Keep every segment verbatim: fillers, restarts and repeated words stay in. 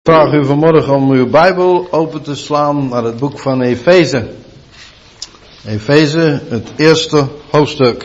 Ik vraag u vanmorgen om uw Bijbel open te slaan naar het boek van Efeze. Efeze, het eerste hoofdstuk.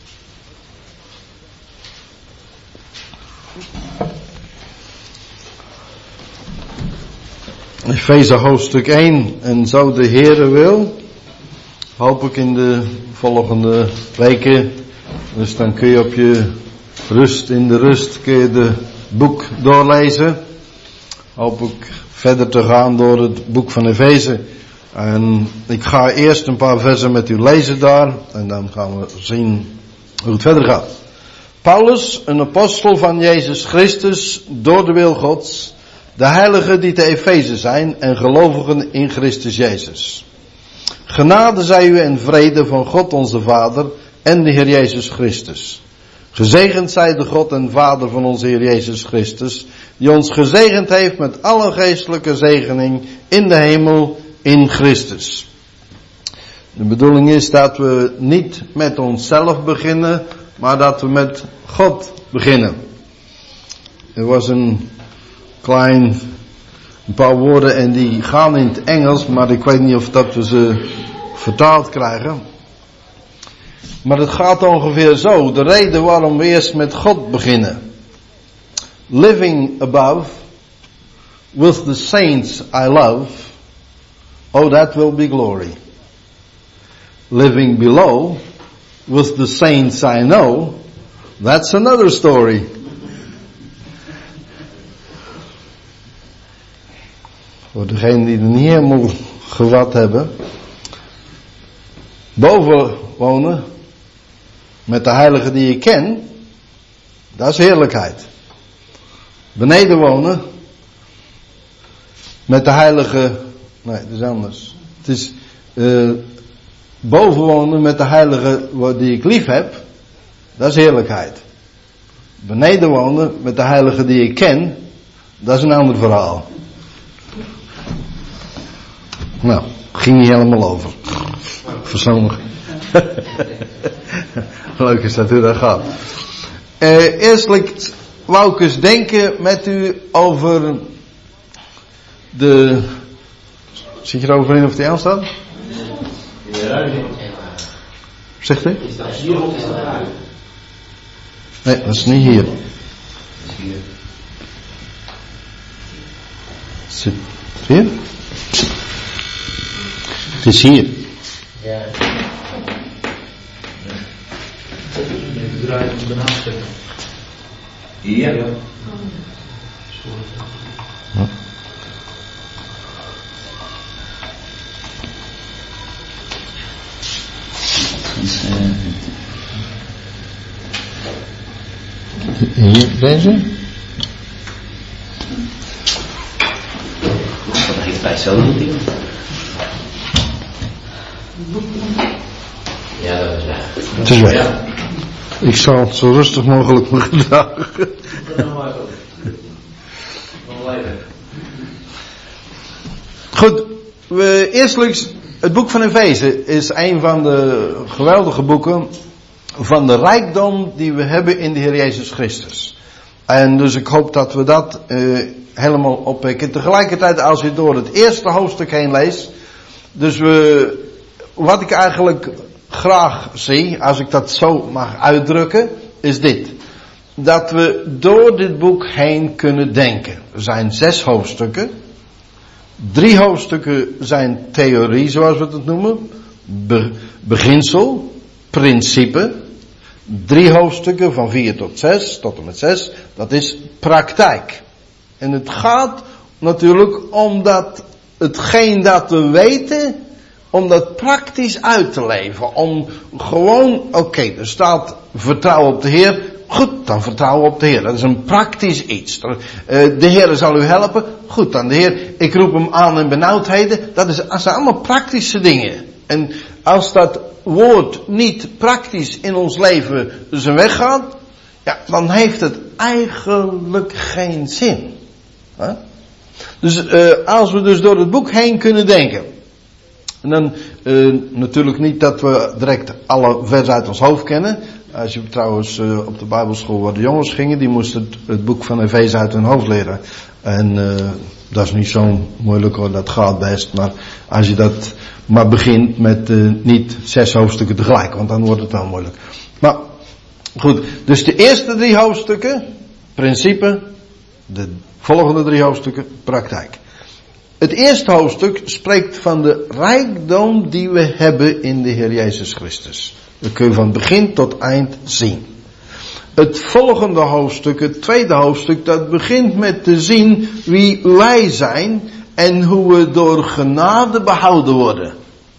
Efeze hoofdstuk één. En zo de Heere wil, hoop ik in de volgende weken. Dus dan kun je op je rust, in de rust, kun je de boek doorlezen. Hoop ik verder te gaan door het boek van Efeze. En ik ga eerst een paar versen met u lezen daar. En dan gaan we zien hoe het verder gaat. Paulus, een apostel van Jezus Christus, door de wil Gods. De heiligen die te Efeze zijn en gelovigen in Christus Jezus. Genade zij u en vrede van God onze Vader en de Heer Jezus Christus. Gezegend zij de God en Vader van onze Heer Jezus Christus, die ons gezegend heeft met alle geestelijke zegening in de hemel in Christus. De bedoeling is dat we niet met onszelf beginnen, maar dat we met God beginnen. Er was een klein, een paar woorden en die gaan in het Engels, maar ik weet niet of dat we ze vertaald krijgen. Maar het gaat ongeveer zo. De reden waarom we eerst met God beginnen. Living above with the saints I love. Oh, that will be glory. Living below with the saints I know. That's another story. Voor degenen die er niet helemaal gewat hebben. Boven wonen. Met de heiligen die je kent. Dat is heerlijkheid. Beneden wonen. Met de heiligen. Nee, dat is anders. Het is. Uh, boven wonen met de heiligen die ik lief heb. Dat is heerlijkheid. Beneden wonen met de heiligen die ik ken. Dat is een ander verhaal. Nou, ging niet helemaal over. Persoonlijk. Leuk is dat u dat gaat. Uh, eerstelijk wou ik eens denken met u over de... Zit je er over in of die aanstaat? Ja. Zegt u? Is dat hier of is dat daar? Nee, dat is niet hier. Zit hier? Het is hier. Ja. Draai hem ernaast zetten. Hier? Ja. Ja. Hier, deze? Dat geeft bij zo niet in. Ja, dat is weg. Het is weg. Ja. Ik zal het zo rustig mogelijk me gedragen. Goed, we, eerstelijks, het boek van Efeze is een van de geweldige boeken van de rijkdom die we hebben in de Heer Jezus Christus. En dus ik hoop dat we dat uh, helemaal oppikken. Tegelijkertijd, als je door het eerste hoofdstuk heen leest, dus we, wat ik eigenlijk graag zie, als ik dat zo mag uitdrukken, is dit. Dat we door dit boek heen kunnen denken. Er zijn zes hoofdstukken. Drie hoofdstukken zijn theorie, zoals we het noemen. Be- beginsel, principe. Drie hoofdstukken van vier tot zes, tot en met zes, dat is praktijk. En het gaat natuurlijk om dat hetgeen dat we weten, om dat praktisch uit te leven. Om gewoon, oké, okay, er staat vertrouwen op de Heer. Goed, dan vertrouwen op de Heer. Dat is een praktisch iets. De Heer zal u helpen. Goed, dan de Heer. Ik roep hem aan in benauwdheden. Dat, is, dat zijn allemaal praktische dingen. En als dat woord niet praktisch in ons leven zijn weg gaat, ja, dan heeft het eigenlijk geen zin. Huh? Dus uh, als we dus door het boek heen kunnen denken. En dan uh, natuurlijk niet dat we direct alle versen uit ons hoofd kennen. Als je trouwens uh, op de Bijbelschool waar de jongens gingen, die moesten het, het boek van Efeze uit hun hoofd leren. En uh, dat is niet zo moeilijk hoor, dat gaat best. Maar als je dat maar begint met uh, niet zes hoofdstukken tegelijk, want dan wordt het wel moeilijk. Maar goed, dus de eerste drie hoofdstukken, principe, de volgende drie hoofdstukken, praktijk. Het eerste hoofdstuk spreekt van de rijkdom die we hebben in de Heer Jezus Christus. Dat kun je van begin tot eind zien. Het volgende hoofdstuk, het tweede hoofdstuk, dat begint met te zien wie wij zijn en hoe we door genade behouden worden.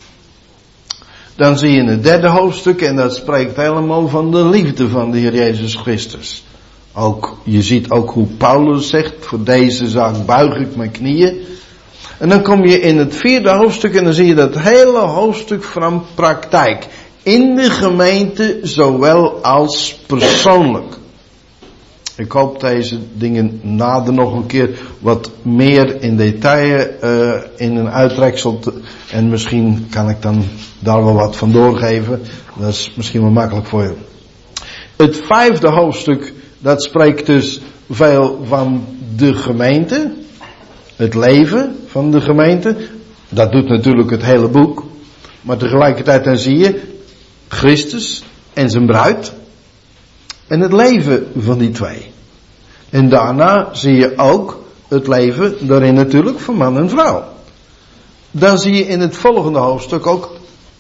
Dan zie je het derde hoofdstuk en dat spreekt helemaal van de liefde van de Heer Jezus Christus. Ook, je ziet ook hoe Paulus zegt, voor deze zaak buig ik mijn knieën. En dan kom je in het vierde hoofdstuk en dan zie je dat hele hoofdstuk van praktijk. In de gemeente zowel als persoonlijk. Ik hoop deze dingen nader nog een keer wat meer in detail uh, in een uittreksel. Te, en misschien kan ik dan daar wel wat van doorgeven. Dat is misschien wel makkelijk voor je. Het vijfde hoofdstuk, dat spreekt dus veel van de gemeente. Het leven van de gemeente. Dat doet natuurlijk het hele boek. Maar tegelijkertijd dan zie je Christus en zijn bruid. En het leven van die twee. En daarna zie je ook het leven daarin natuurlijk van man en vrouw. Dan zie je in het volgende hoofdstuk ook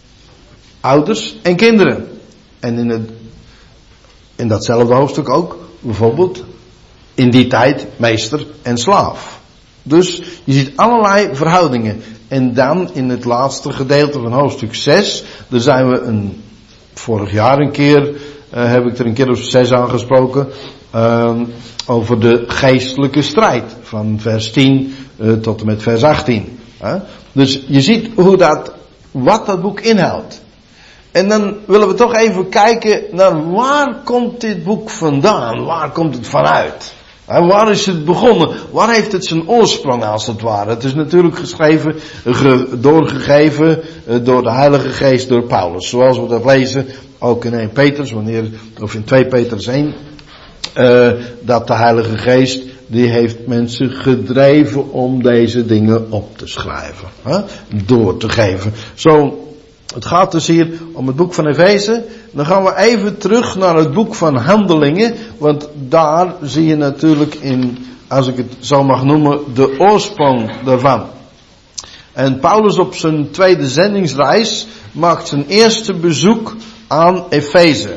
ouders en kinderen. En in, het, in datzelfde hoofdstuk ook bijvoorbeeld in die tijd meester en slaaf. Dus je ziet allerlei verhoudingen. En dan in het laatste gedeelte van hoofdstuk zes, daar zijn we een, vorig jaar een keer, uh, heb ik er een keer of zes aangesproken, uh, over de geestelijke strijd. Van vers tien uh, tot en met vers achttien. Uh. Dus je ziet hoe dat, wat dat boek inhoudt. En dan willen we toch even kijken naar waar komt dit boek vandaan? Waar komt het vanuit? En waar is het begonnen? Waar heeft het zijn oorsprong als het ware? Het is natuurlijk geschreven, ge, doorgegeven uh, door de Heilige Geest, door Paulus. Zoals we dat lezen, ook in Eerste Petrus, wanneer, of in Tweede Petrus één. Uh, dat de Heilige Geest, die heeft mensen gedreven om deze dingen op te schrijven. Huh? Door te geven. Zo, het gaat dus hier om het boek van Efeze. Dan gaan we even terug naar het boek van Handelingen. Want daar zie je natuurlijk in, als ik het zo mag noemen, de oorsprong daarvan. En Paulus op zijn tweede zendingsreis maakt zijn eerste bezoek aan Efeze.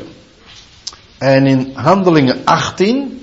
En in Handelingen achttien,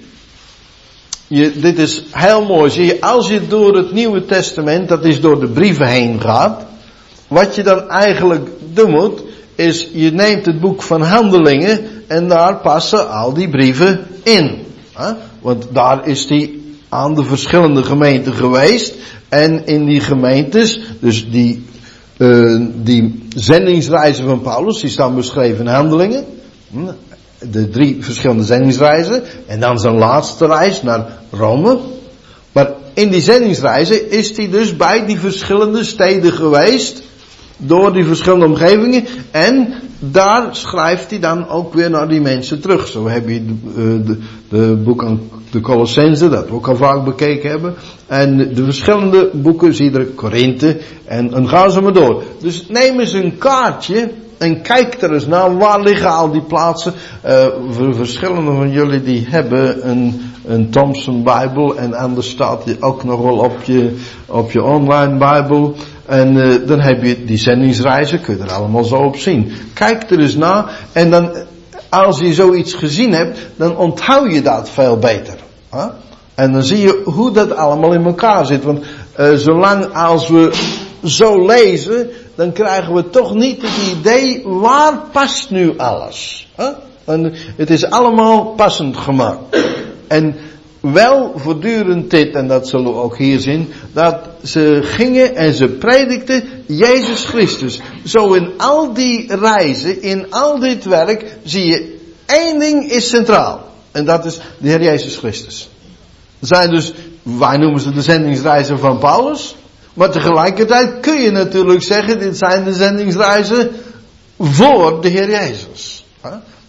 je, dit is heel mooi, zie je, als je door het Nieuwe Testament, dat is door de brieven heen gaat, wat je dan eigenlijk doen moet, is je neemt het boek van Handelingen en daar passen al die brieven in. Hè? Want daar is die aan de verschillende gemeenten geweest en in die gemeentes, dus die, uh, die zendingsreizen van Paulus, die staan beschreven in Handelingen. De drie verschillende zendingsreizen. En dan zijn laatste reis naar Rome. Maar in die zendingsreizen is hij dus bij die verschillende steden geweest. Door die verschillende omgevingen. En daar schrijft hij dan ook weer naar die mensen terug. Zo heb je de, de, de boek aan de Colossense, dat we ook al vaak bekeken hebben. En de, de verschillende boeken zie je er, Korinthe. En, en gaan ze maar door. Dus neem eens een kaartje. En kijk er eens naar, waar liggen al die plaatsen. Uh, verschillende van jullie die hebben een, een Thompson Bijbel. En anders staat die ook nog wel op je, op je online Bijbel. En uh, dan heb je die zendingsreizen, kun je er allemaal zo op zien. Kijk er eens naar. En dan, als je zoiets gezien hebt, dan onthoud je dat veel beter. Huh? En dan zie je hoe dat allemaal in elkaar zit. Want uh, zolang als we zo lezen, dan krijgen we toch niet het idee, waar past nu alles? Huh? En het is allemaal passend gemaakt. En wel voortdurend dit, en dat zullen we ook hier zien, dat ze gingen en ze predikten Jezus Christus. Zo in al die reizen, in al dit werk, zie je, één ding is centraal. En dat is de Heer Jezus Christus. Er zijn dus, wij noemen ze de zendingsreizen van Paulus. Maar tegelijkertijd kun je natuurlijk zeggen, dit zijn de zendingsreizen voor de Heer Jezus.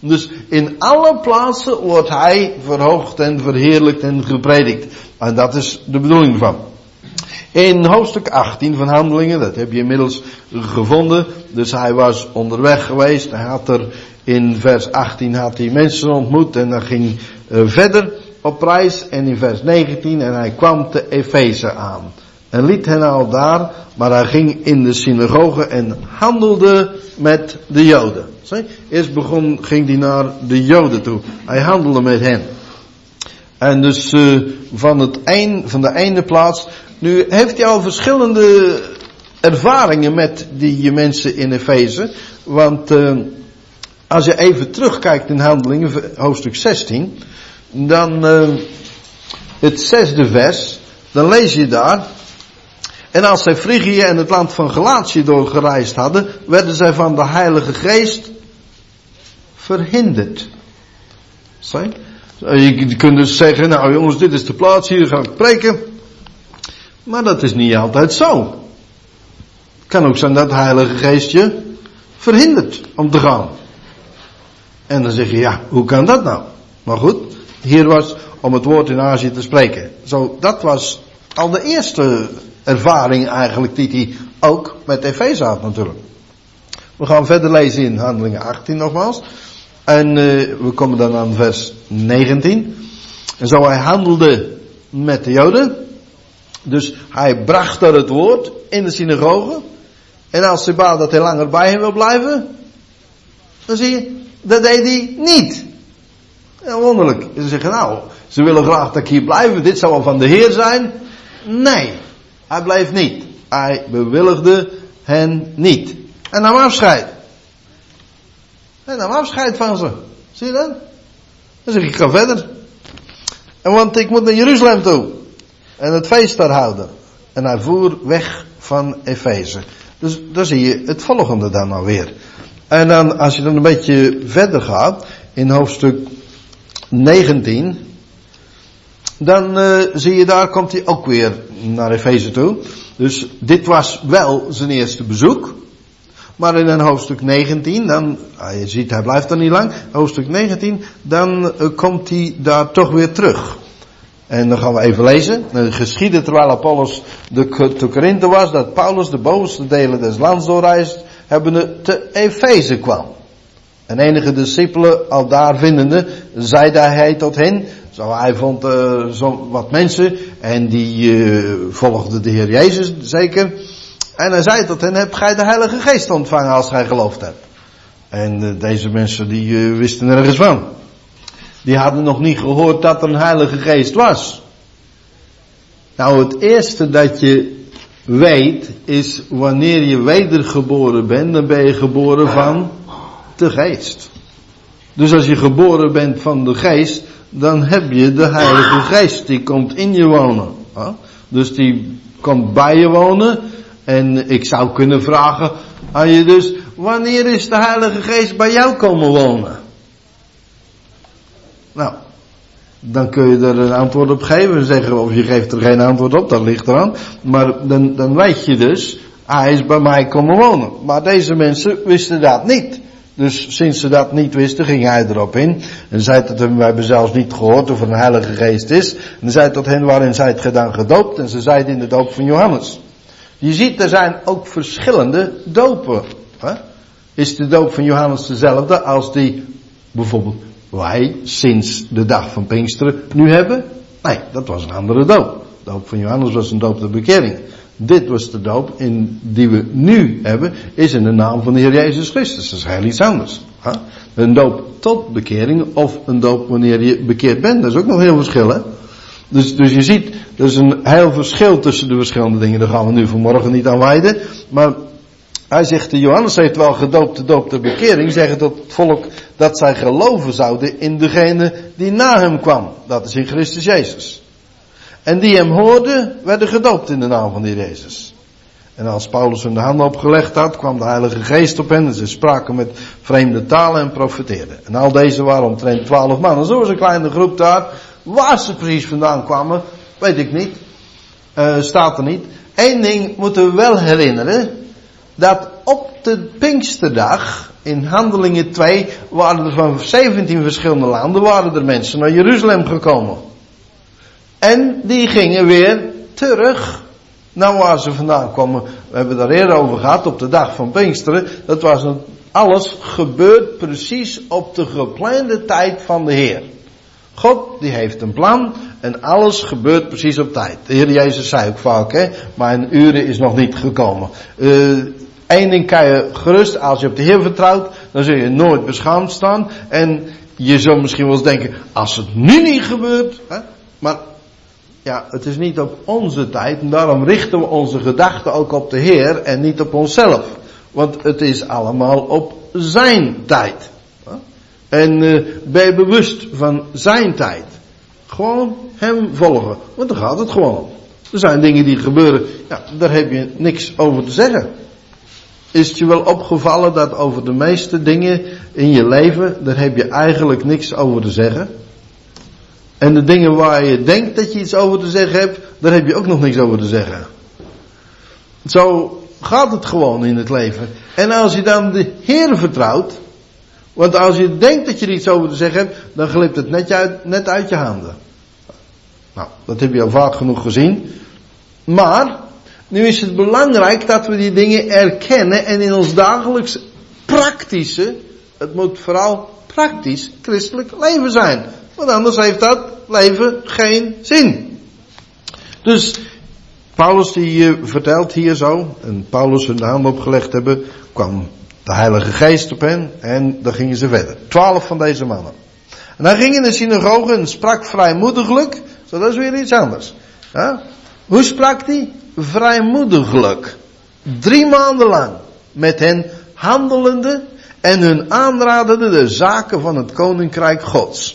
Dus in alle plaatsen wordt hij verhoogd en verheerlijkt en gepredikt. En dat is de bedoeling van. In hoofdstuk achttien van Handelingen, dat heb je inmiddels gevonden. Dus hij was onderweg geweest. Hij had er in vers achttien had hij mensen ontmoet en dan ging uh, verder op reis. En in vers negentien, en hij kwam te Efeze aan. En liet hen al daar, maar hij ging in de synagoge en handelde met de Joden. Zie? Eerst begon, ging hij naar de Joden toe. Hij handelde met hen. En dus uh, van, het een, van de ene plaats. Nu heeft hij al verschillende ervaringen met die mensen in Efeze. Want uh, als je even terugkijkt in Handelingen, hoofdstuk zestien. Dan uh, het zesde vers. Dan lees je daar. En als zij Frigië en het land van Galatië doorgereisd hadden, werden zij van de Heilige Geest verhinderd. Zie? Je kunt dus zeggen, nou jongens, dit is de plaats, hier ga ik preken. Maar dat is niet altijd zo. Het kan ook zijn dat de Heilige Geest je verhindert om te gaan. En dan zeg je, ja, hoe kan dat nou? Maar goed, hier was om het woord in Azië te spreken. Zo, dat was al de eerste ervaring eigenlijk die hij ook met Efeze had natuurlijk. We gaan verder lezen in Handelingen achttien nogmaals. En uh, we komen dan aan vers negentien. En zo hij handelde met de Joden. Dus hij bracht er het woord in de synagoge. En als ze baden dat hij langer bij hem wil blijven, dan zie je, dat deed hij niet. Ja, wonderlijk. Ze zeggen, nou, ze willen graag dat ik hier blijf. Dit zou wel van de Heer zijn. Nee, hij bleef niet. Hij bewilligde hen niet. En nam afscheid. Hij nam afscheid van ze. Zie je dat? Dan zeg ik, ik ga verder. En want ik moet naar Jeruzalem toe. En het feest daar houden. En hij voer weg van Efeze. Dus daar zie je het volgende dan nou weer. En dan, als je dan een beetje verder gaat, in hoofdstuk negentien, dan uh, zie je daar komt hij ook weer naar Efeze toe. Dus dit was wel zijn eerste bezoek. Maar in een hoofdstuk negentien, dan, ah, je ziet hij blijft er niet lang, hoofdstuk negentien, dan uh, komt hij daar toch weer terug. En dan gaan we even lezen. Het geschiedde terwijl Apollos de, te Korinthe was, dat Paulus de bovenste delen des lands doorreisd, hebbende te Efeze kwam. En enige discipelen al daar vindende, zeide hij tot hen. Zo, hij vond uh, zo wat mensen en die uh, volgden de Heer Jezus zeker. En hij zei tot hen, hebt gij de Heilige Geest ontvangen als gij geloofd hebt? En uh, deze mensen die uh, wisten nergens van. Die hadden nog niet gehoord dat er een Heilige Geest was. Nou, het eerste dat je weet is wanneer je wedergeboren bent, dan ben je geboren van de Geest. Dus als je geboren bent van de Geest, dan heb je de Heilige Geest. Die komt in je wonen. Dus die komt bij je wonen. En ik zou kunnen vragen aan je dus, wanneer is de Heilige Geest bij jou komen wonen? Nou, dan kun je er een antwoord op geven. Zeggen, of je geeft er geen antwoord op, dat ligt eraan. Maar dan, dan weet je dus, hij is bij mij komen wonen. Maar deze mensen wisten dat niet. Dus sinds ze dat niet wisten, ging hij erop in. En zei tot hen, wij hebben zelfs niet gehoord of er een Heilige Geest is. En zei tot hen, waarin zijt gij dan gedoopt? En ze zeiden in de doop van Johannes. Je ziet, er zijn ook verschillende dopen. Hè? Is de doop van Johannes dezelfde als die bijvoorbeeld wij sinds de dag van Pinksteren nu hebben? Nee, dat was een andere doop. De doop van Johannes was een doop de bekering. Dit was de doop in, die we nu hebben, is in de naam van de Heer Jezus Christus. Dat is heel iets anders. Hè? Een doop tot bekering of een doop wanneer je bekeerd bent. Dat is ook nog heel verschil, hè? Dus, dus je ziet, er is een heel verschil tussen de verschillende dingen. Daar gaan we nu vanmorgen niet aan wijden. Maar hij zegt, de Johannes heeft wel gedoopt de doop ter bekering. Zeggen tot het volk dat zij geloven zouden in degene die na hem kwam. Dat is in Christus Jezus. En die hem hoorden, werden gedoopt in de naam van die Jezus. En als Paulus hun de handen opgelegd had, kwam de Heilige Geest op hen. En ze spraken met vreemde talen en profeteerden. En al deze waren omtrent twaalf mannen. Zo was een kleine groep daar. Waar ze precies vandaan kwamen, weet ik niet. Uh, staat er niet. Eén ding moeten we wel herinneren. dat op de Pinksterdag, in Handelingen twee, waren er van zeventien verschillende landen, waren er mensen naar Jeruzalem gekomen. En die gingen weer terug naar waar ze vandaan kwamen. We hebben daar eerder over gehad, op de dag van Pinksteren. Dat was een, alles gebeurt precies op de geplande tijd van de Heer. God, die heeft een plan en alles gebeurt precies op tijd. De Heer Jezus zei ook vaak, hè, mijn uren is nog niet gekomen. Uh, Eén ding kan je gerust, als je op de Heer vertrouwt, dan zul je nooit beschaamd staan. En je zult misschien wel eens denken, als het nu niet gebeurt, hè, maar ja, het is niet op onze tijd en daarom richten we onze gedachten ook op de Heer en niet op onszelf. Want het is allemaal op zijn tijd. En uh, ben je bewust van zijn tijd. Gewoon hem volgen. Want dan gaat het gewoon. Er zijn dingen die gebeuren, ja, daar heb je niks over te zeggen. Is het je wel opgevallen dat over de meeste dingen in je leven, daar heb je eigenlijk niks over te zeggen? En de dingen waar je denkt dat je iets over te zeggen hebt, daar heb je ook nog niks over te zeggen. Zo gaat het gewoon in het leven. En als je dan de Heer vertrouwt, want als je denkt dat je er iets over te zeggen hebt, dan glipt het net uit, net uit je handen. Nou, dat heb je al vaak genoeg gezien. Maar, nu is het belangrijk dat we die dingen erkennen en in ons dagelijks praktische, het moet vooral praktisch christelijk leven zijn. Want anders heeft dat leven geen zin. Dus, Paulus die uh, vertelt hier zo, en Paulus hun de hand opgelegd hebben, kwam de Heilige Geest op hen en dan gingen ze verder. Twaalf van deze mannen. En hij ging in de synagoge en sprak vrijmoediglijk, zo dat is weer iets anders. Ja? Hoe sprak hij? Vrijmoediglijk. Drie maanden lang. Met hen handelende en hun aanradende de zaken van het Koninkrijk Gods.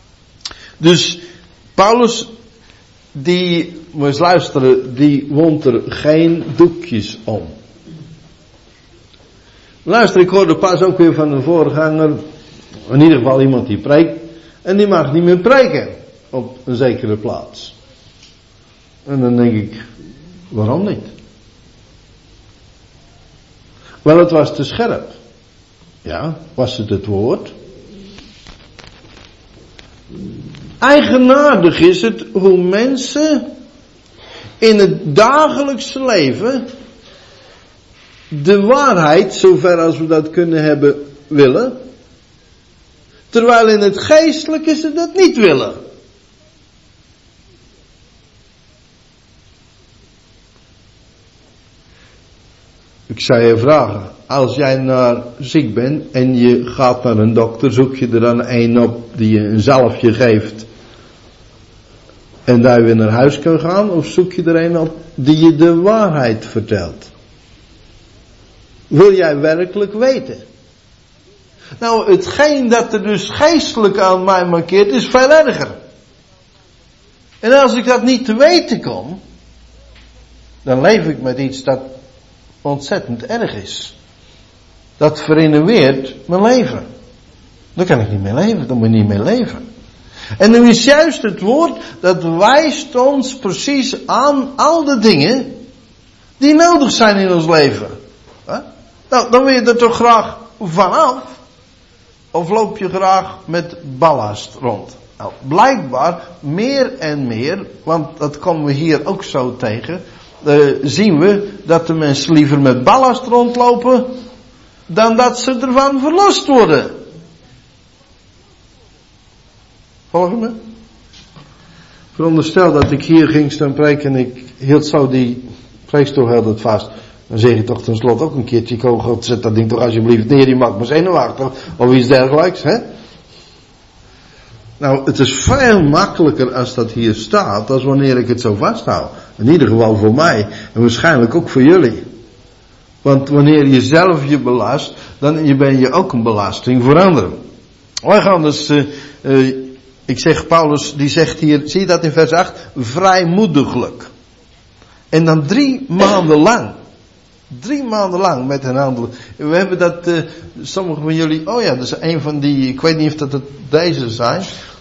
Dus Paulus, die, moet eens luisteren, die wond er geen doekjes om. Luister, ik hoorde pas ook weer van een voorganger, in ieder geval iemand die preekt, en die mag niet meer preken op een zekere plaats. En dan denk ik, waarom niet? Wel, het was te scherp. Ja, was het het woord? Eigenaardig is het hoe mensen in het dagelijkse leven de waarheid, zover als we dat kunnen hebben, willen. Terwijl in het geestelijke ze dat niet willen. Ik zou je vragen, als jij naar ziek bent en je gaat naar een dokter, zoek je er dan een op die je een zalfje geeft en daar weer naar huis kan gaan, of zoek je er een op die je de waarheid vertelt? Wil jij werkelijk weten? Nou, hetgeen dat er dus geestelijk aan mij mankeert is veel erger. En als ik dat niet te weten kom, dan leef ik met iets dat ontzettend erg is. Dat verinnerweert mijn leven. Daar kan ik niet mee leven, daar moet je niet mee leven. En nu is juist het woord, dat wijst ons precies aan al de dingen die nodig zijn in ons leven. Huh? Nou, dan wil je er toch graag vanaf? Of loop je graag met ballast rond? Nou, blijkbaar meer en meer, want dat komen we hier ook zo tegen, uh, zien we dat de mensen liever met ballast rondlopen dan dat ze ervan verlost worden. Volg je me? Veronderstel dat ik hier ging staan preken en ik hield zo die preekstoel heel het vast. Dan zeg je toch tenslotte ook een keertje, oh God, zet dat ding toch alsjeblieft neer, die maakt me zenuwachtig, of iets dergelijks, hè? Nou, het is veel makkelijker als dat hier staat, als wanneer ik het zo vasthoud. In ieder geval voor mij, en waarschijnlijk ook voor jullie. Want wanneer je zelf je belast, dan ben je ook een belasting voor anderen. Wij gaan dus, uh, uh, ik zeg, Paulus, die zegt hier, zie je dat in vers acht, vrijmoediglijk. En dan drie maanden lang. Drie maanden lang met hen handelen. We hebben dat, uh, sommigen van jullie, oh ja, dat is een van die, ik weet niet of dat het deze zijn.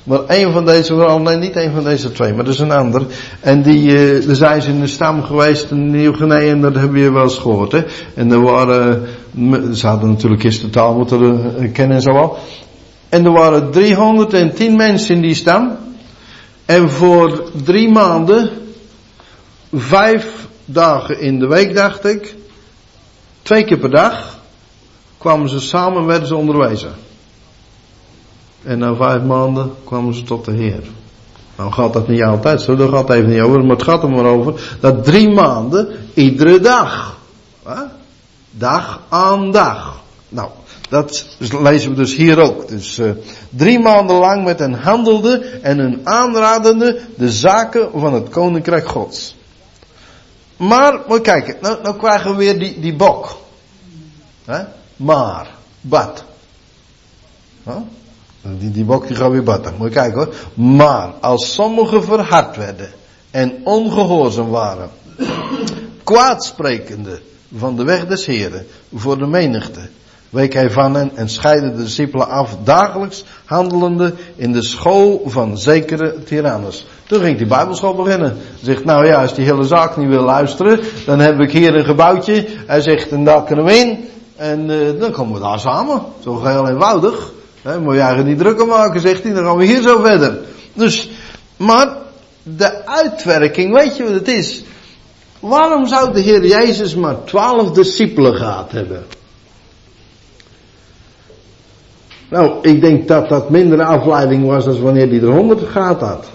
Maar een van deze, vooral, nee niet een van deze twee, maar dat is een ander. En die, uh, daar zijn ze in de stam geweest in Nieuw-Guinea en dat heb je wel eens gehoord, hè. En er waren, ze hadden natuurlijk eerst de taal moeten uh, kennen en zo al. En er waren driehonderdtien mensen in die stam. En voor drie maanden, vijf dagen in de week dacht ik, twee keer per dag, kwamen ze samen, werden ze onderwezen. En na vijf maanden kwamen ze tot de Heer. Nou gaat dat niet altijd zo, daar gaat het even niet over, maar het gaat er maar over, dat drie maanden, iedere dag. Hè? Dag aan dag. Nou, dat lezen we dus hier ook. Dus uh, drie maanden lang met hen handelde en hun aanradende de zaken van het Koninkrijk Gods. Maar, moet je kijken, nou, nou krijgen we weer die, die bok. Hè? Maar, bad. Huh? Die, die bok die gaat weer batten. Moet je kijken hoor. Maar, als sommigen verhard werden en ongehoorzaam waren, kwaadsprekende van de weg des Heren voor de menigte, week hij van hen en scheidde de discipelen af, dagelijks handelende in de school van zekere Tyrannus. Toen ging die Bijbelschool beginnen. Hij zegt, nou ja, als die hele zaak niet wil luisteren, dan heb ik hier een gebouwtje. Hij zegt, en daar kunnen we in. En uh, dan komen we daar samen. Zo heel eenvoudig. He, moet je eigenlijk niet drukker maken, zegt hij, dan gaan we hier zo verder. Dus, maar, de uitwerking, weet je wat het is? Waarom zou de Heer Jezus maar twaalf discipelen gehad hebben? Nou, ik denk dat dat minder afleiding was dan wanneer hij er honderd gehad had.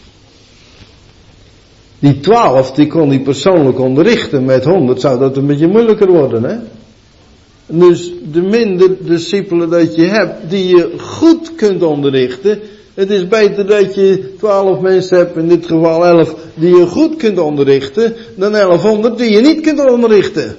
Die twaalf, die kon hij persoonlijk onderrichten. Met honderd zou dat een beetje moeilijker worden, hè. Dus de minder discipelen dat je hebt, die je goed kunt onderrichten. Het is beter dat je twaalf mensen hebt, in dit geval elf, die je goed kunt onderrichten, dan elfhonderd die je niet kunt onderrichten.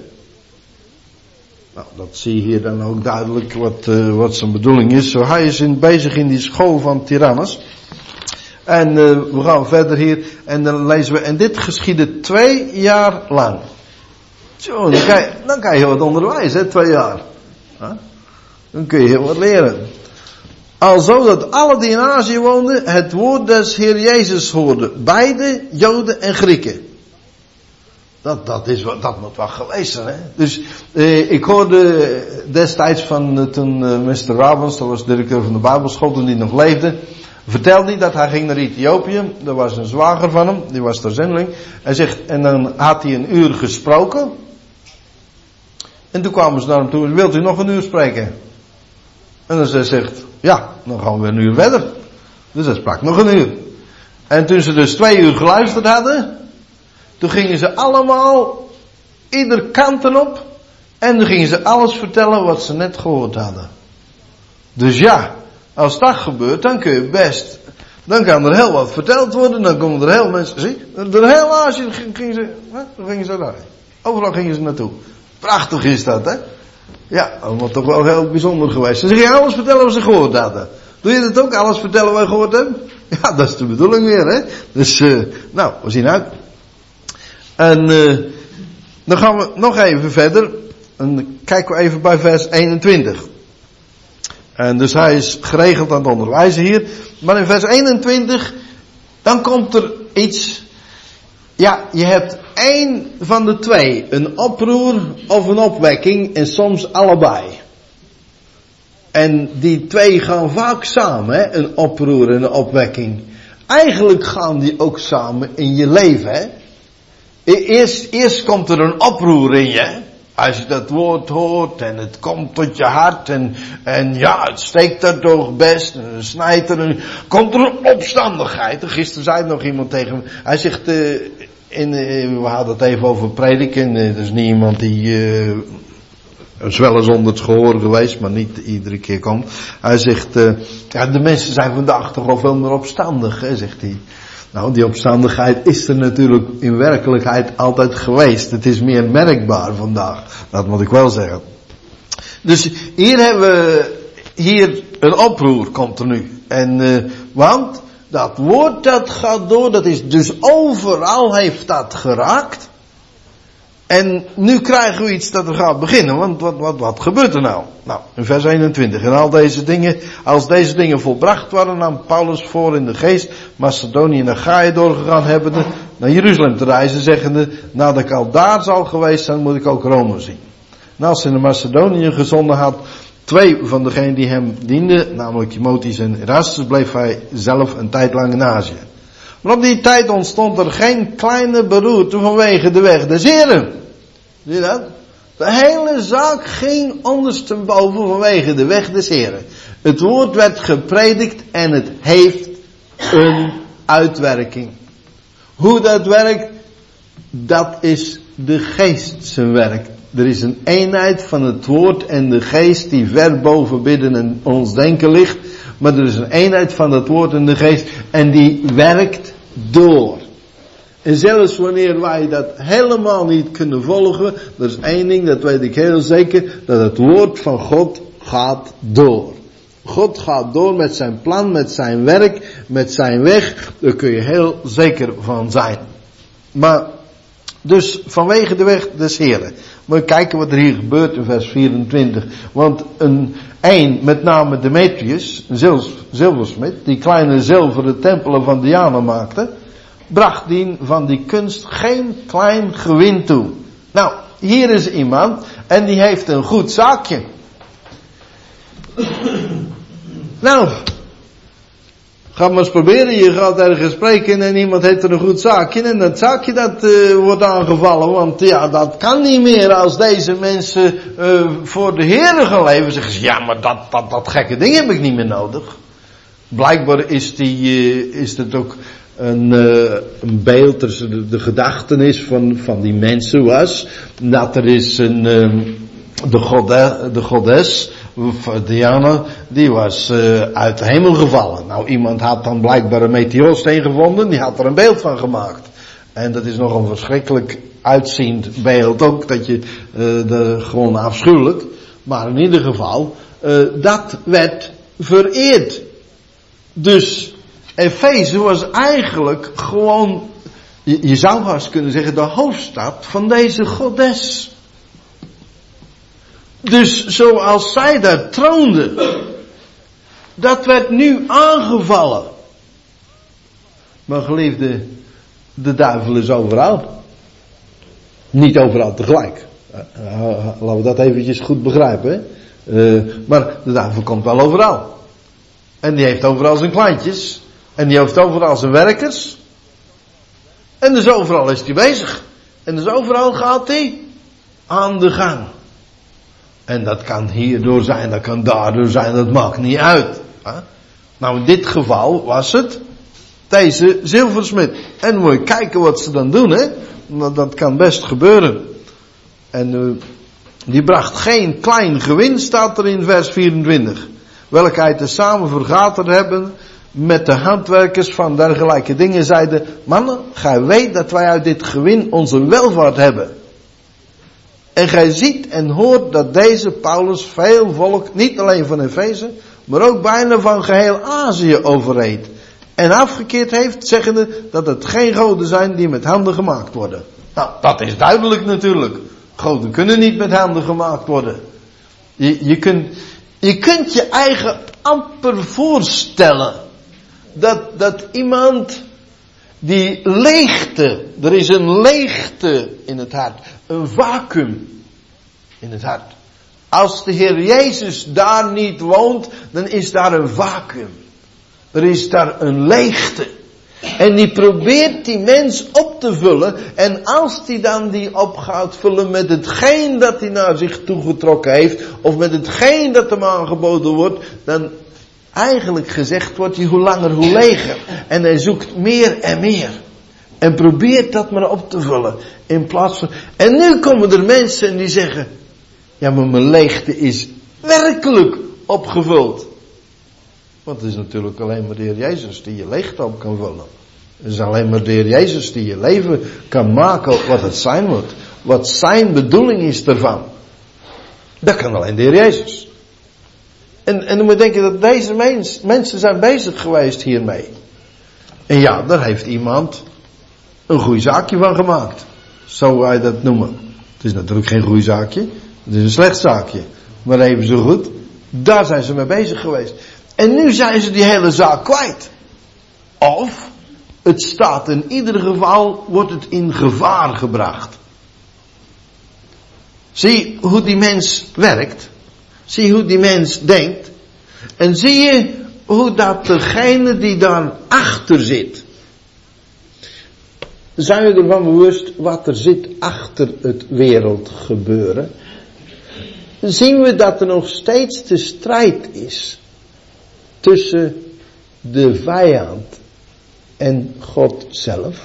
Nou, dat zie je hier dan ook duidelijk wat, uh, wat zijn bedoeling is. Zo, hij is in, bezig in die school van Tyrannus. En uh, we gaan verder hier. En dan lezen we, en dit geschiedde twee jaar lang. Zo, dan kan je, dan kan je wat onderwijzen, hè, twee jaar. Huh? Dan kun je heel wat leren. Alzo dat alle die in Azië woonden, het woord des Heer Jezus hoorden. Beide Joden en Grieken. Dat, dat, is wat, dat moet wel geweest zijn, hè. Dus, eh, ik hoorde destijds van, uh, toen uh, mister Rabens, dat was directeur van de Bijbelschool, toen hij nog leefde, vertelde hij dat hij ging naar Ethiopië. Er was een zwager van hem, die was daar zendeling. Hij zegt, en dan had hij een uur gesproken. En toen kwamen ze naar hem toe, wilt u nog een uur spreken? En dan zei zegt, ja, dan gaan we een uur verder. Dus hij sprak nog een uur. En toen ze dus twee uur geluisterd hadden, toen gingen ze allemaal ieder kanten op. En dan gingen ze alles vertellen wat ze net gehoord hadden. Dus ja, als dat gebeurt, dan kun je best. Dan kan er heel wat verteld worden. Dan komen er heel mensen. Zie, er heel Azië gingen ze. Dan gingen ze daar. Overal gingen ze naartoe. Prachtig is dat, hè? Ja, dat moet toch wel heel bijzonder geweest. Dan zeg je alles vertellen wat ze gehoord hadden. Doe je dat ook? Alles vertellen wat je gehoord hebt? Ja, dat is de bedoeling weer, hè? Dus, uh, nou, we zien uit. En uh, dan gaan we nog even verder. En dan kijken we even bij vers eenentwintig. En dus hij is geregeld aan het onderwijzen hier. Maar in vers eenentwintig, dan komt er iets. Ja, je hebt één van de twee. Een oproer of een opwekking. En soms allebei. En die twee gaan vaak samen, hè? Een oproer en een opwekking. Eigenlijk gaan die ook samen in je leven, hè? Eerst, eerst komt er een oproer in je. Als je dat woord hoort en het komt tot je hart en, en ja, het steekt er toch best en het snijdt er en komt er een opstandigheid. Gisteren zei nog iemand tegen me, hij zegt, uh, in, uh, we hadden het even over prediken, uh, dat is niet iemand die, uh, is wel eens onder het gehoor geweest, maar niet iedere keer komt. Hij zegt, uh, ja, de mensen zijn vandaag toch wel veel meer opstandig, hè, zegt hij. Nou, die opstandigheid is er natuurlijk in werkelijkheid altijd geweest. Het is meer merkbaar vandaag. Dat moet ik wel zeggen. Dus hier hebben we, hier een oproer komt er nu. En, uh, want dat woord dat gaat door, dat is dus overal heeft dat geraakt. En nu krijgen we iets dat er gaat beginnen, want wat, wat, wat gebeurt er nou? Nou, in vers eenentwintig. En al deze dingen, als deze dingen volbracht waren, nam Paulus voor in de geest Macedonië en Achaïe doorgegaan hebbende, naar Jeruzalem te reizen, zeggende, nadat ik al daar zal geweest zijn, moet ik ook Rome zien. En als hij naar Macedonië gezonden had, twee van degenen die hem dienden, namelijk Timotheus en Erastus, bleef hij zelf een tijd lang in Azië. Maar op die tijd ontstond er geen kleine beroerte vanwege de weg des Heren. Zie je dat? De hele zaak ging ondersteboven vanwege de weg des Heren. Het woord werd gepredikt en het heeft een uitwerking. Hoe dat werkt, dat is de geest zijn werk. Er is een eenheid van het woord en de geest die ver boven bidden en ons denken ligt. Maar er is een eenheid van het woord en de geest en die werkt door. En zelfs wanneer wij dat helemaal niet kunnen volgen, er is één ding, dat weet ik heel zeker, dat het woord van God gaat door. God gaat door met zijn plan, met zijn werk, met zijn weg. Daar kun je heel zeker van zijn. Maar, dus vanwege de weg des Heren. Maar kijken wat er hier gebeurt in vers vierentwintig. Want een, een met name Demetrius, een zil, zilversmid, die kleine zilveren tempelen van Diana maakte, bracht die van die kunst geen klein gewin toe. Nou, hier is iemand en die heeft een goed zaakje. Nou, ga maar eens proberen. Je gaat ergens spreken en iemand heeft er een goed zaakje. En dat zaakje dat uh, wordt aangevallen. Want ja, dat kan niet meer als deze mensen uh, voor de Heer gaan leven. Zeggen ze, ja, maar dat, dat, dat gekke ding heb ik niet meer nodig. Blijkbaar is, die, uh, is het ook een, uh, een beeld, dus de, de gedachtenis van, van die mensen was. Dat er is een, uh, de, godde, de godes, Diana, die was uh, uit de hemel gevallen. Nou, iemand had dan blijkbaar een meteorsteen gevonden, die had er een beeld van gemaakt. En dat is nog een verschrikkelijk uitziend beeld ook, dat je uh, de, gewoon afschuwelijk. Maar in ieder geval, uh, dat werd vereerd. Dus Efeze was eigenlijk gewoon, je, je zou haast kunnen zeggen, de hoofdstad van deze godes. Dus zoals zij daar troonde, dat werd nu aangevallen. Maar geliefde, de duivel is overal. Niet overal tegelijk. Uh, laten we dat eventjes goed begrijpen. Uh, maar de duivel komt wel overal. En die heeft overal zijn kleintjes. En die heeft overal zijn werkers. En dus overal is hij bezig. En dus overal gaat hij aan de gang. En dat kan hierdoor zijn, dat kan daardoor zijn, dat maakt niet uit. Hè? Nou, in dit geval was het deze zilversmid. En moet je kijken wat ze dan doen, hè. Dat, dat kan best gebeuren. En uh, die bracht geen klein gewin, staat er in vers vierentwintig. Welke hij tezamen vergaderd hebben met de handwerkers van dergelijke dingen, zeiden, mannen, gij weet dat wij uit dit gewin onze welvaart hebben. En gij ziet en hoort dat deze Paulus veel volk, niet alleen van Efeze, maar ook bijna van geheel Azië overreed. En afgekeerd heeft, zeggende dat het geen goden zijn die met handen gemaakt worden. Nou, dat is duidelijk natuurlijk. Goden kunnen niet met handen gemaakt worden. Je, je, kunt, je kunt je eigen amper voorstellen dat, dat iemand die leegte, er is een leegte in het hart, een vacuüm in het hart. Als de Heer Jezus daar niet woont, dan is daar een vacuüm. Er is daar een leegte. En die probeert die mens op te vullen. En als die dan die op gaat vullen met hetgeen dat hij naar zich toegetrokken heeft, of met hetgeen dat hem aangeboden wordt, dan eigenlijk gezegd wordt hij hoe langer hoe leger. En hij zoekt meer en meer. En probeert dat maar op te vullen. In plaats van. En nu komen er mensen die zeggen, ja, maar mijn leegte is werkelijk opgevuld. Want het is natuurlijk alleen maar de Heer Jezus die je leegte op kan vullen. Het is alleen maar de Heer Jezus die je leven kan maken wat het zijn moet. Wat zijn bedoeling is ervan. Dat kan alleen de Heer Jezus. En, en dan moet je denken dat deze mens, mensen zijn bezig geweest hiermee. En ja, daar heeft iemand een goed zaakje van gemaakt. Zo wij dat noemen. Het is natuurlijk geen goede zaakje. Het is een slecht zaakje. Maar even zo goed. Daar zijn ze mee bezig geweest. En nu zijn ze die hele zaak kwijt. Of, het staat in ieder geval, wordt het in gevaar gebracht. Zie hoe die mens werkt. Zie hoe die mens denkt. En zie je hoe dat degene die daar achter zit. Zijn we ervan bewust wat er zit achter het wereldgebeuren? Zien we dat er nog steeds de strijd is tussen de vijand en God zelf.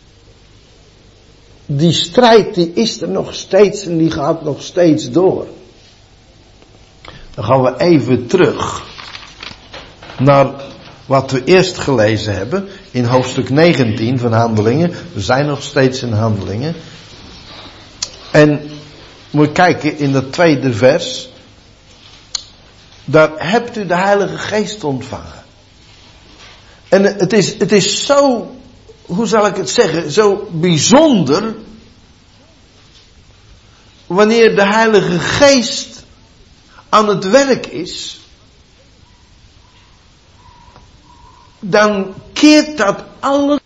Die strijd die is er nog steeds en die gaat nog steeds door. Dan gaan we even terug naar wat we eerst gelezen hebben in hoofdstuk negentien van Handelingen. We zijn nog steeds in Handelingen. En moet je kijken in dat tweede vers. Daar hebt u de Heilige Geest ontvangen. En het is, het is zo, hoe zal ik het zeggen, zo bijzonder. Wanneer de Heilige Geest aan het werk is. Dan keert dat alles.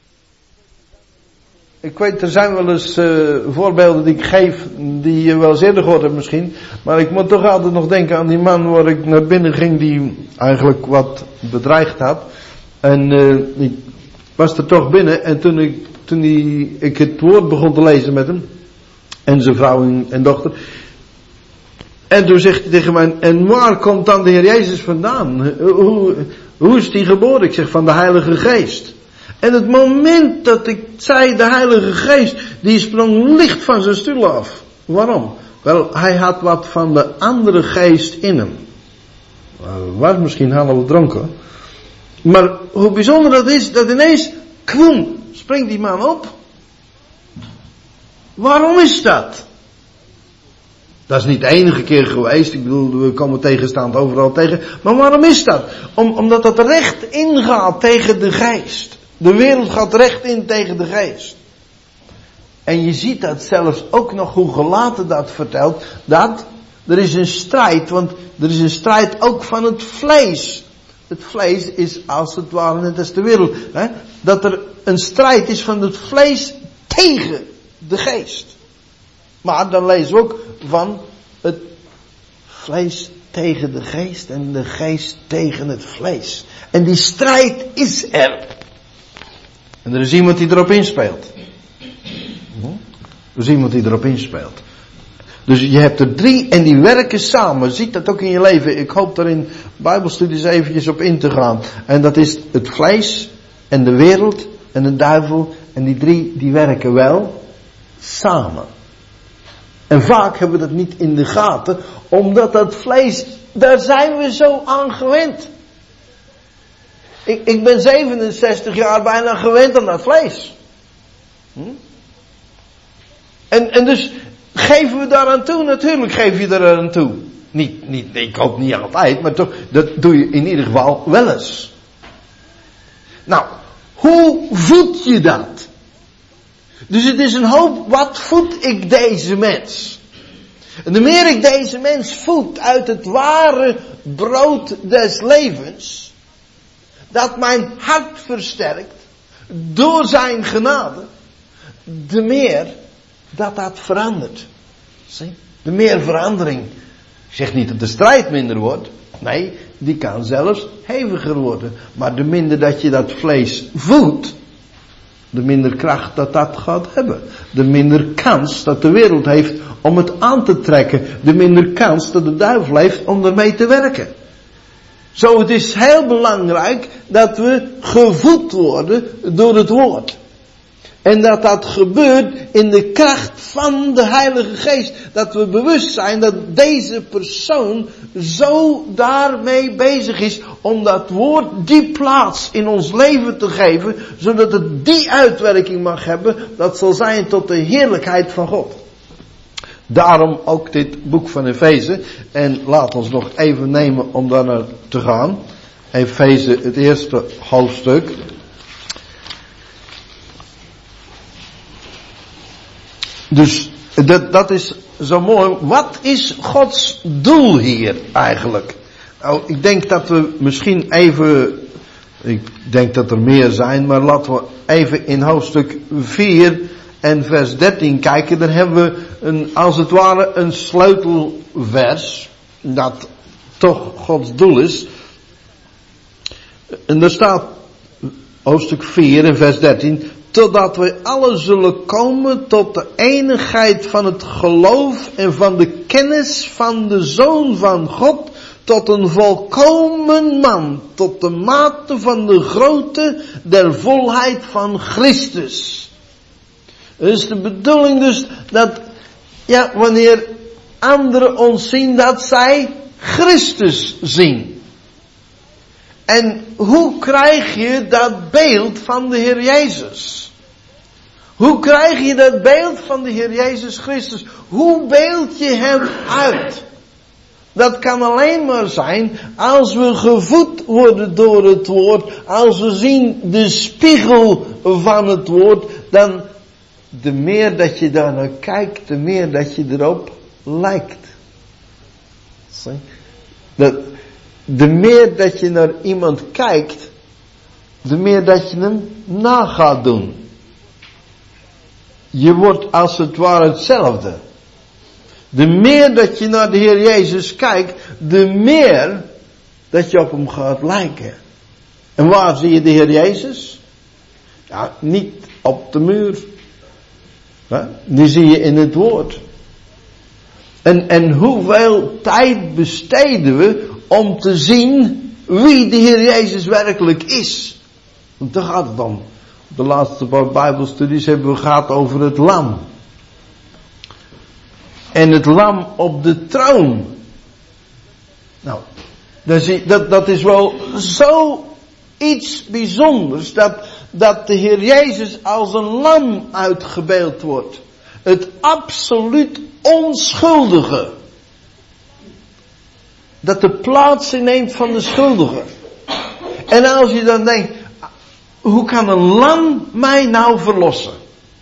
Ik weet, er zijn wel eens uh, voorbeelden die ik geef, die je wel eens eerder gehoord hebt misschien. Maar ik moet toch altijd nog denken aan die man waar ik naar binnen ging, die eigenlijk wat bedreigd had. En uh, ik was er toch binnen en toen ik, toen die, ik het woord begon te lezen met hem. En zijn vrouw en, en dochter. En toen zegt hij tegen mij, en waar komt dan de Heer Jezus vandaan? Hoe, hoe is die geboren? Ik zeg, van de Heilige Geest. En het moment dat ik zei, de Heilige Geest, die sprong licht van zijn stoel af. Waarom? Wel, hij had wat van de andere geest in hem. Hij was misschien half dronken. Maar hoe bijzonder dat is, dat ineens, kwoem, springt die man op. Waarom is dat? Dat is niet de enige keer geweest. Ik bedoel, we komen tegenstaand overal tegen. Maar waarom is dat? Om, omdat dat recht ingaat tegen de geest. De wereld gaat recht in tegen de geest. En je ziet dat zelfs ook nog hoe Galaten dat vertelt. Dat er is een strijd. Want er is een strijd ook van het vlees. Het vlees is als het ware net als de wereld. Hè? Dat er een strijd is van het vlees tegen de geest. Maar dan lezen we ook van het vlees tegen de geest en de geest tegen het vlees. En die strijd is er. En er is iemand die erop inspeelt. Er is iemand die erop inspeelt. Dus je hebt er drie en die werken samen. Ziet dat ook in je leven. Ik hoop daar in Bijbelstudies eventjes op in te gaan. En dat is het vlees en de wereld en de duivel. En die drie die werken wel samen. En vaak hebben we dat niet in de gaten. Omdat dat vlees, daar zijn we zo aan gewend. Ik, ik ben zevenenzestig jaar bijna gewend aan dat vlees. Hm? En, en dus geven we daaraan toe? Natuurlijk geef je daaraan toe. Niet, niet, ik hoop niet altijd, maar toch, dat doe je in ieder geval wel eens. Nou, hoe voed je dat? Dus het is een hoop, wat voed ik deze mens? En de meer ik deze mens voed uit het ware brood des levens, dat mijn hart versterkt, door zijn genade, de meer dat dat verandert. Zie? De meer verandering. Ik zeg niet dat de strijd minder wordt. Nee, die kan zelfs heviger worden. Maar de minder dat je dat vlees voedt, de minder kracht dat dat gaat hebben. De minder kans dat de wereld heeft om het aan te trekken. De minder kans dat de duivel heeft om ermee te werken. Zo, het is heel belangrijk dat we gevoed worden door het woord. En dat dat gebeurt in de kracht van de Heilige Geest. Dat we bewust zijn dat deze persoon zo daarmee bezig is om dat woord die plaats in ons leven te geven. Zodat het die uitwerking mag hebben. Dat zal zijn tot de heerlijkheid van God. Daarom ook dit boek van Efeze. En laat ons nog even nemen om daar naar te gaan. Efeze, het eerste hoofdstuk. Dus Dat, dat is zo mooi. Wat is Gods doel hier eigenlijk? Nou, ik denk dat we misschien even, ik denk dat er meer zijn, maar laten we even in hoofdstuk vier en vers dertien kijken. Daar hebben we een, als het ware een sleutelvers, dat toch Gods doel is. En daar staat, hoofdstuk vier en vers dertien, totdat wij alle zullen komen tot de eenigheid van het geloof en van de kennis van de Zoon van God, tot een volkomen man, tot de mate van de grootte der volheid van Christus. Het is de bedoeling dus dat, ja, wanneer anderen ons zien, dat zij Christus zien. En hoe krijg je dat beeld van de Heer Jezus? Hoe krijg je dat beeld van de Heer Jezus Christus? Hoe beeld je hem uit? Dat kan alleen maar zijn als we gevoed worden door het woord, als we zien de spiegel van het woord, dan de meer dat je daar naar kijkt, de meer dat je erop lijkt. Dat, de meer dat je naar iemand kijkt, de meer dat je hem na gaat doen. Je wordt als het ware hetzelfde. De meer dat je naar de Heer Jezus kijkt, de meer dat je op hem gaat lijken. En waar zie je de Heer Jezus? Ja, niet op de muur. Ja, die zie je in het woord. En, en hoeveel tijd besteden we om te zien wie de Heer Jezus werkelijk is? Want daar gaat het om. De laatste paar Bijbelstudies hebben we gehad over het lam. En het lam op de troon. Nou, dat, dat is wel zo iets bijzonders. Dat, dat de Heer Jezus als een lam uitgebeeld wordt. Het absoluut onschuldige. Dat de plaats inneemt van de schuldige. En als je dan denkt, hoe kan een lam mij nou verlossen?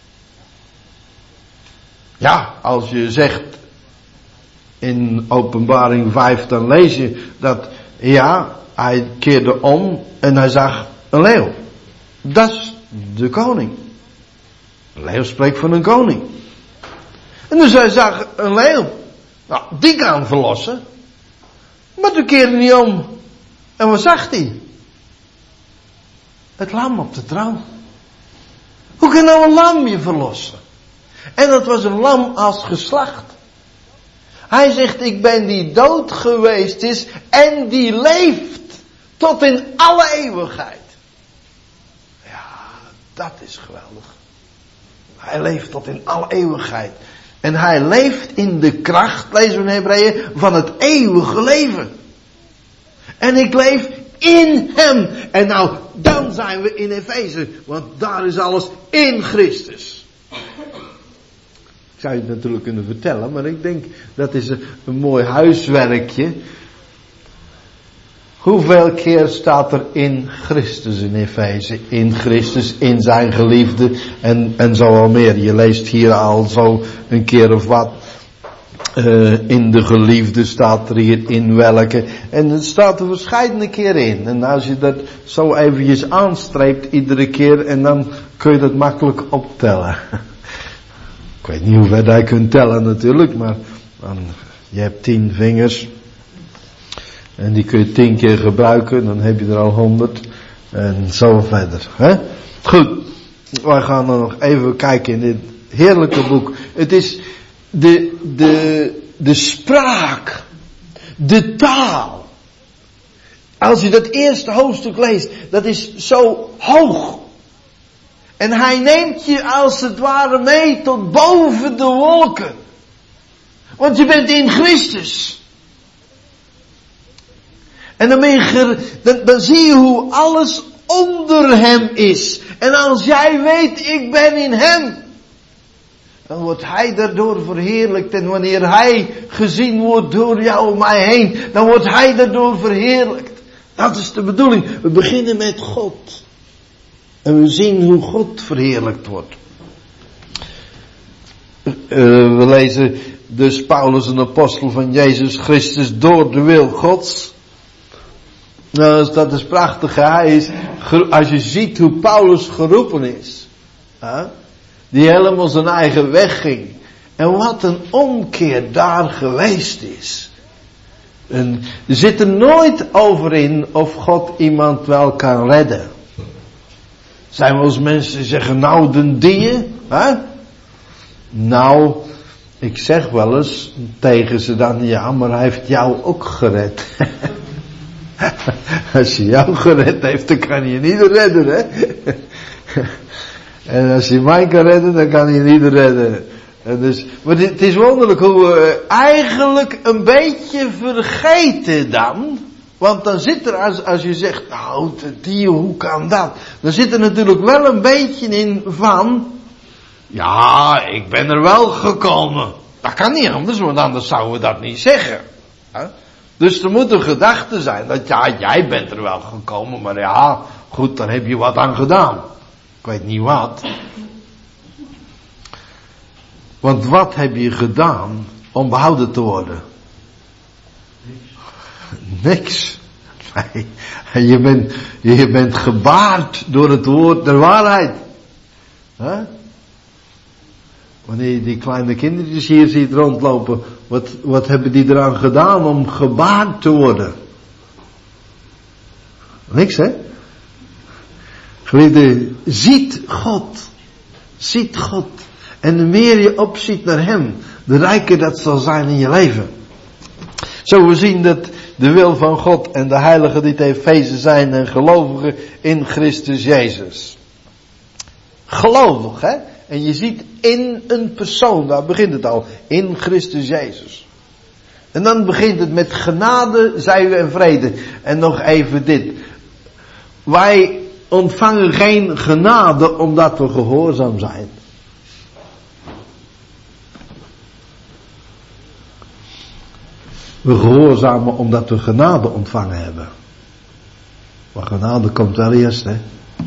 Ja, als je zegt in Openbaring vijf, dan lees je dat, ja, hij keerde om en hij zag een leeuw. Dat is de koning. Een leeuw spreekt van een koning. En dus hij zag een leeuw. Nou, die kan verlossen. Maar toen keerde hij om. En wat zag hij? Het lam op de troon. Hoe kan nou een lam je verlossen? En dat was een lam als geslacht. Hij zegt, ik ben die dood geweest is en die leeft tot in alle eeuwigheid. Ja, dat is geweldig. Hij leeft tot in alle eeuwigheid. En hij leeft in de kracht, lezen we in Hebreeën, van het eeuwige leven. En ik leef in hem. En nou, dan zijn we in Efeze. Want daar is alles in Christus. Ik zou je het natuurlijk kunnen vertellen, maar ik denk dat is een, een mooi huiswerkje. Hoeveel keer staat er in Christus in Efeze? In Christus, in zijn geliefde en, en zo al meer. Je leest hier al zo een keer of wat. Uh, in de geliefde staat er hier in welke. En het staat er verschillende keer in. En als je dat zo eventjes aanstreept iedere keer, en dan kun je dat makkelijk optellen. Ik weet niet hoe ver jij kunt tellen natuurlijk, maar dan, je hebt tien vingers. En die kun je tien keer gebruiken, dan heb je er al honderd. En zo verder. Hè? Goed, wij gaan dan nog even kijken in dit heerlijke boek. Het is de, de, de spraak, de taal. Als je dat eerste hoofdstuk leest, dat is zo hoog. En hij neemt je als het ware mee tot boven de wolken. Want je bent in Christus. En dan, ben je, dan, dan zie je hoe alles onder hem is. En als jij weet, ik ben in hem, dan wordt hij daardoor verheerlijkt. En wanneer hij gezien wordt door jou en mij heen, dan wordt hij daardoor verheerlijkt. Dat is de bedoeling. We beginnen met God. En we zien hoe God verheerlijkt wordt. Uh, we lezen dus Paulus een apostel van Jezus Christus door de wil Gods. Nou, dat is prachtig. Hij is, als je ziet hoe Paulus geroepen is. Hè? Die helemaal zijn eigen weg ging. En wat een omkeer daar geweest is. En er zit er nooit over in of God iemand wel kan redden. Zijn we als mensen die zeggen, nou den die, hè? Nou, ik zeg wel eens tegen ze dan, ja, maar hij heeft jou ook gered. Als hij jou gered heeft, dan kan hij je niet redden, hè. En als hij mij kan redden, dan kan hij je niet redden. En dus, maar het is wonderlijk hoe we eigenlijk een beetje vergeten dan. Want dan zit er, als, als je zegt, nou, die, hoe kan dat? Dan zit er natuurlijk wel een beetje in van, ja, ik ben er wel gekomen. Dat kan niet anders, want anders zouden we dat niet zeggen. Hè? Dus er moet een gedachte zijn dat, ja, jij bent er wel gekomen, maar ja, goed, dan heb je wat aan gedaan. Ik weet niet wat. Want wat heb je gedaan om behouden te worden? Niks. Nee, je bent, je bent gebaard door het woord der waarheid. Huh? Wanneer je die kleine kindertjes hier ziet rondlopen, wat, wat hebben die eraan gedaan om gebaard te worden? Niks, hè? Geliefde, ziet God. Ziet God. En hoe meer je opziet naar Hem, de rijker dat zal zijn in je leven. Zo we zien dat de wil van God en de heiligen die te Efeze zijn en gelovigen in Christus Jezus. Gelovig, hè? En je ziet in een persoon, daar begint het al, in Christus Jezus. En dan begint het met genade, zij u en vrede. En nog even dit. Wij ontvangen geen genade omdat we gehoorzaam zijn. We gehoorzamen omdat we genade ontvangen hebben. Maar genade komt wel eerst, hè.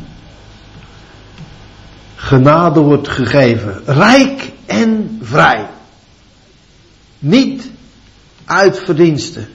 Genade wordt gegeven. Rijk en vrij. Niet uit verdiensten.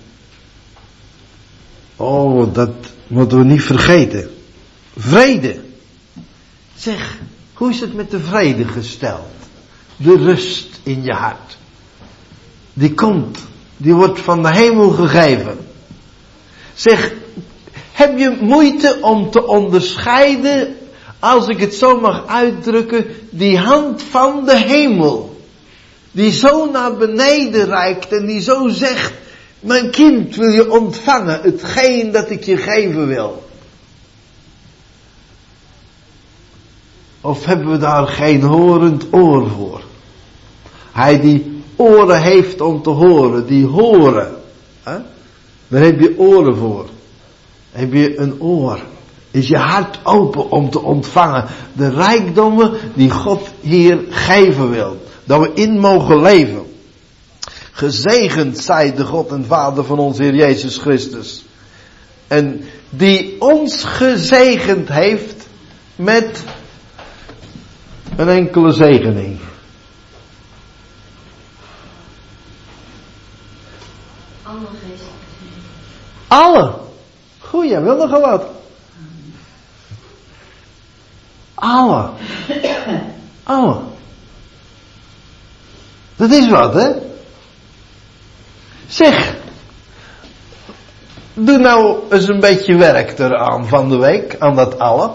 Oh, dat moeten we niet vergeten. Vrede. Zeg, hoe is het met de vrede gesteld? De rust in je hart. Die komt. Die wordt van de hemel gegeven. Zeg, heb je moeite om te onderscheiden, als ik het zo mag uitdrukken, die hand van de hemel. Die zo naar beneden reikt en die zo zegt, mijn kind, wil je ontvangen hetgeen dat ik je geven wil. Of hebben we daar geen horend oor voor? Hij die oren heeft om te horen, die horen. Hè? Daar heb je oren voor. Heb je een oor. Is je hart open om te ontvangen de rijkdommen die God hier geven wil. Dat we in mogen leven. Gezegend zij de God en Vader van onze Heer Jezus Christus. En die ons gezegend heeft met een enkele zegening. Alle. Goeie, wil nog wel wat. Alle. Alle. Dat is wat, hè? Zeg. Doe nou eens een beetje werk eraan van de week, aan dat alle.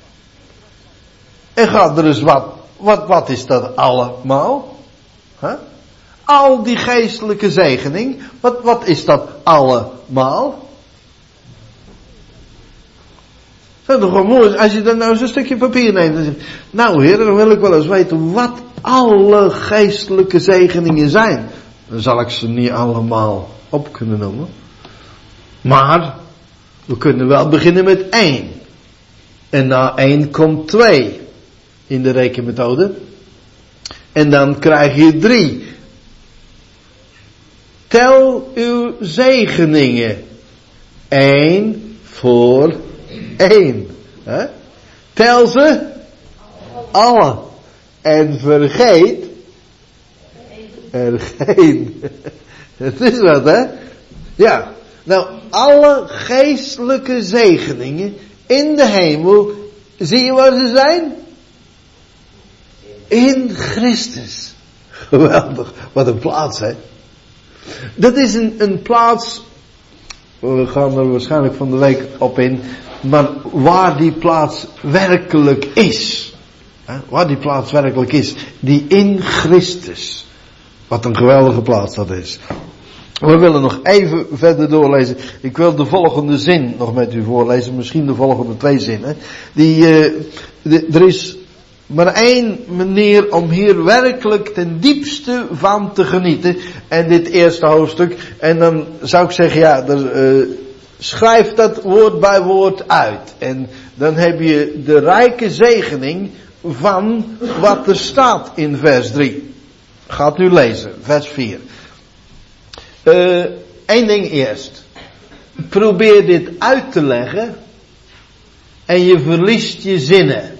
En ga er eens wat, wat, wat is dat allemaal? Huh? Al die geestelijke zegening, wat, wat is dat allemaal? Dat is toch wel mooi, als je dan nou zo'n stukje papier neemt en zegt, nou heer, dan wil ik wel eens weten wat alle geestelijke zegeningen zijn. Dan zal ik ze niet allemaal op kunnen noemen. Maar, we kunnen wel beginnen met één. En na één komt twee. In de rekenmethode. En dan krijg je drie. Tel uw zegeningen. Eén voor één. He? Tel ze alle. En vergeet er geen. Het is wat, hè? Ja. Nou, alle geestelijke zegeningen in de hemel, zie je waar ze zijn? In Christus. Geweldig. Wat een plaats, hè? Dat is een, een plaats, we gaan er waarschijnlijk van de week op in, maar waar die plaats werkelijk is. Hè? Waar die plaats werkelijk is. Die in Christus. Wat een geweldige plaats dat is. We willen nog even verder doorlezen. Ik wil de volgende zin nog met u voorlezen. Misschien de volgende twee zinnen. Die, uh, de, er is maar één manier om hier werkelijk ten diepste van te genieten. En dit eerste hoofdstuk. En dan zou ik zeggen, ja, er, uh, schrijf dat woord bij woord uit. En dan heb je de rijke zegening van wat er staat in vers drie. Gaat nu lezen, vers vier. Uh, Eén ding eerst. Probeer dit uit te leggen. En je verliest je zinnen.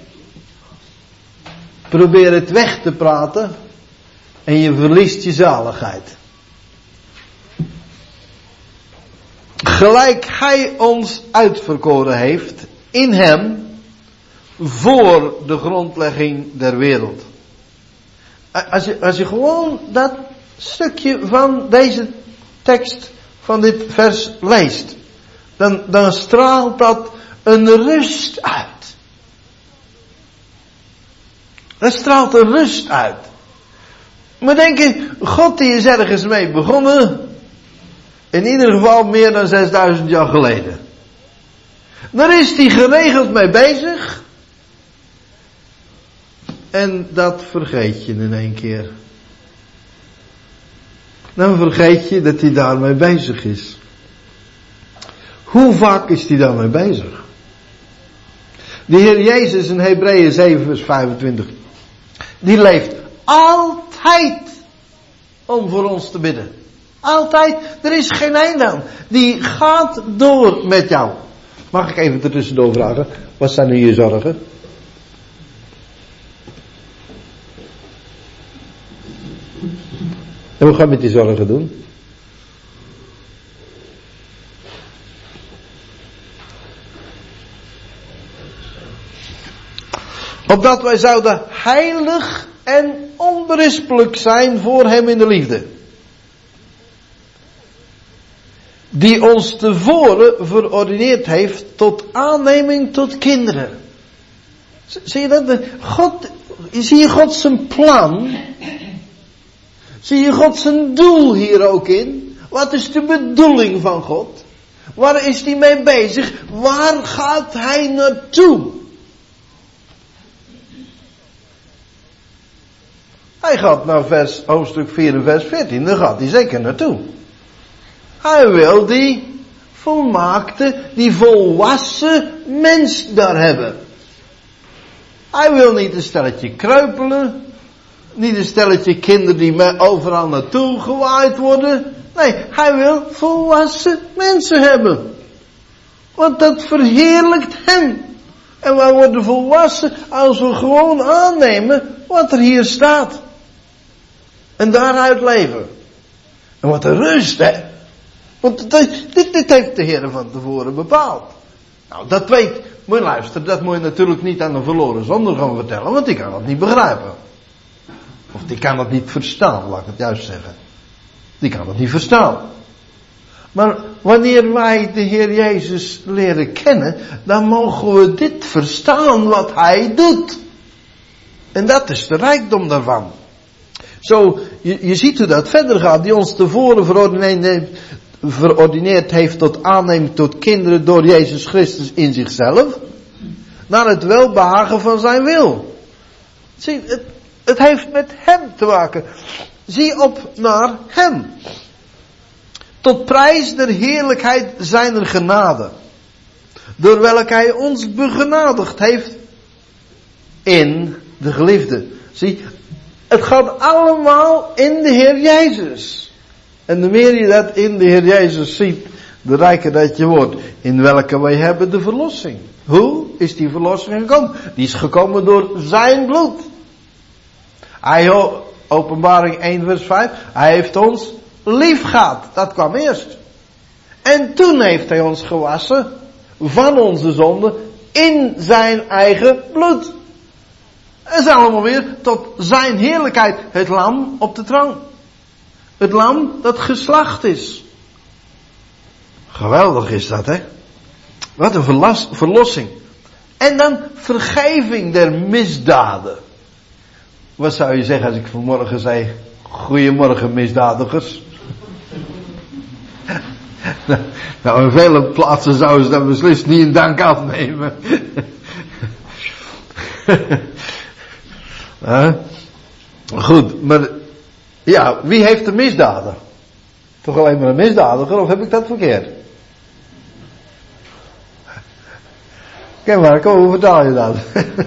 Probeer het weg te praten. En je verliest je zaligheid. Gelijk hij ons uitverkoren heeft. In hem. Voor de grondlegging der wereld. Als je, als je gewoon dat stukje van deze tekst, van dit vers leest, dan, dan straalt dat een rust uit. Dat straalt een rust uit. Maar denk je, God die is ergens mee begonnen, in ieder geval meer dan zesduizend jaar geleden. Daar is hij geregeld mee bezig. En dat vergeet je in één keer. Dan vergeet je dat hij daarmee bezig is. Hoe vaak is hij daarmee bezig? De Heer Jezus in Hebreeën zeven vers vijfentwintig. Die leeft altijd om voor ons te bidden. Altijd. Er is geen einde aan. Die gaat door met jou. Mag ik even ertussendoor vragen? Wat zijn nu je zorgen? En hoe ga je met die zorgen doen? Opdat wij zouden heilig en onberispelijk zijn voor hem in de liefde. Die ons tevoren verordineerd heeft tot aanneming tot kinderen. Zie je dat? God, zie je God zijn plan? Zie je God zijn doel hier ook in? Wat is de bedoeling van God? Waar is hij mee bezig? Waar gaat hij naartoe? Hij gaat naar vers, hoofdstuk vier en vers veertien. Daar gaat hij zeker naartoe. Hij wil die volmaakte, die volwassen mens daar hebben. Hij wil niet een stelletje kreupelen. Niet een stelletje kinderen die overal naartoe gewaaid worden. Nee, hij wil volwassen mensen hebben. Want dat verheerlijkt hem. En wij worden volwassen als we gewoon aannemen wat er hier staat. En daaruit leven. En wat een rust, hè. Want dit, dit, dit heeft de Heer van tevoren bepaald. Nou, dat weet, moet je luisteren, dat moet je natuurlijk niet aan een verloren zonder gaan vertellen, want die kan dat niet begrijpen. Of die kan het niet verstaan, laat ik het juist zeggen. Die kan het niet verstaan. Maar wanneer wij de Heer Jezus leren kennen, dan mogen we dit verstaan wat Hij doet. En dat is de rijkdom daarvan. Zo, je, je ziet hoe dat verder gaat, die ons tevoren verordineerd, verordineerd heeft tot aanneming tot kinderen door Jezus Christus in zichzelf, naar het welbehagen van zijn wil. Zie, het, het heeft met hem te maken. Zie op naar hem. Tot prijs der heerlijkheid zijner genade, door welke hij ons begenadigd heeft in de geliefde. Zie, het gaat allemaal in de Heer Jezus. En de meer je dat in de Heer Jezus ziet, de rijker dat je wordt. In welke wij hebben de verlossing. Hoe is die verlossing gekomen? Die is gekomen door zijn bloed. Hij, Openbaring één vers vijf. Hij heeft ons lief gehad. Dat kwam eerst. En toen heeft hij ons gewassen van onze zonde in zijn eigen bloed. Dat is allemaal weer tot zijn heerlijkheid. Het lam op de troon. Het lam dat geslacht is. Geweldig is dat, hè? Wat een verlas, verlossing. En dan vergeving der misdaden. Wat zou je zeggen als ik vanmorgen zei: goedemorgen misdadigers? Nou, in vele plaatsen zouden ze dat beslist niet in dank afnemen. uh, goed, maar ja, wie heeft de misdaden? Toch alleen maar een misdadiger, of heb ik dat verkeerd? Kijk Marco, hoe vertaal je dat?